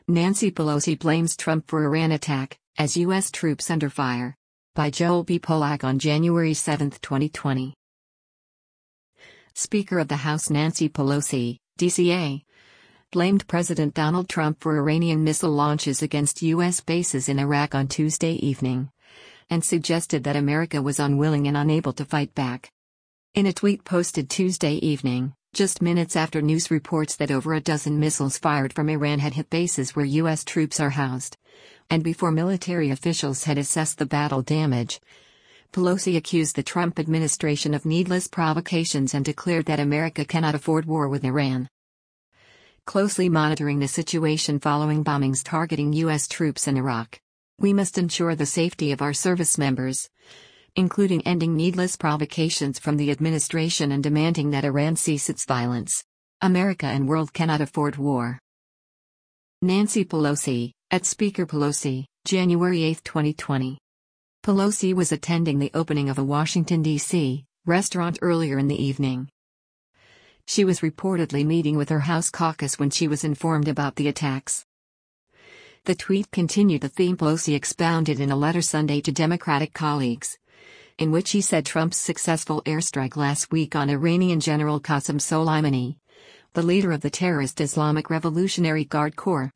Nancy Pelosi blames Trump for Iran attack, as U.S. troops under fire. By Joel B. Polak on January 7, 2020. Speaker of the House Nancy Pelosi, DCA, blamed President Donald Trump for Iranian missile launches against U.S. bases in Iraq on Tuesday evening, and suggested that America was unwilling and unable to fight back. In a tweet posted Tuesday evening, just minutes after news reports that over a dozen missiles fired from Iran had hit bases where U.S. troops are housed, and before military officials had assessed the battle damage, Pelosi accused the Trump administration of needless provocations and declared that America cannot afford war with Iran. Closely monitoring the situation following bombings targeting U.S. troops in Iraq, we must ensure the safety of our service members, including ending needless provocations from the administration and demanding that Iran cease its violence. America and world cannot afford war. Nancy Pelosi, at Speaker Pelosi, January 8, 2020. Pelosi was attending the opening of a Washington, D.C., restaurant earlier in the evening. She was reportedly meeting with her House caucus when she was informed about the attacks. The tweet continued the theme Pelosi expounded in a letter Sunday to Democratic colleagues, in which he said Trump's successful airstrike last week on Iranian General Qasem Soleimani, the leader of the terrorist Islamic Revolutionary Guard Corps,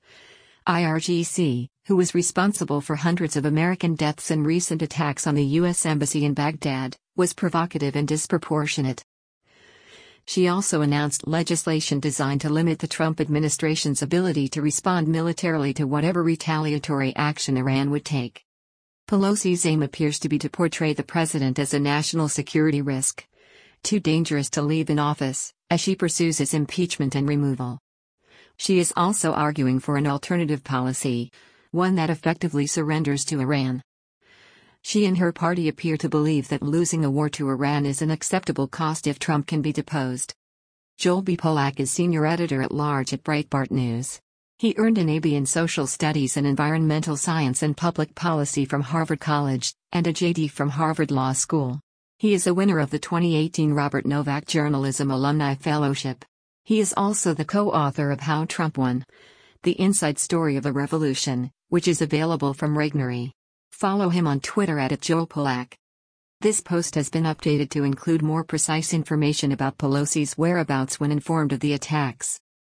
IRGC, who was responsible for hundreds of American deaths and recent attacks on the U.S. Embassy in Baghdad, was provocative and disproportionate. She also announced legislation designed to limit the Trump administration's ability to respond militarily to whatever retaliatory action Iran would take. Pelosi's aim appears to be to portray the president as a national security risk, too dangerous to leave in office, as she pursues his impeachment and removal. She is also arguing for an alternative policy, one that effectively surrenders to Iran. She and her party appear to believe that losing a war to Iran is an acceptable cost if Trump can be deposed. Joel B. Polak is senior editor-at-large at Breitbart News. He earned an AB in Social Studies and Environmental Science and Public Policy from Harvard College, and a JD from Harvard Law School. He is a winner of the 2018 Robert Novak Journalism Alumni Fellowship. He is also the co-author of How Trump Won: The Inside Story of a Revolution, which is available from Regnery. Follow him on Twitter at @JoelPolak. This post has been updated to include more precise information about Pelosi's whereabouts when informed of the attacks.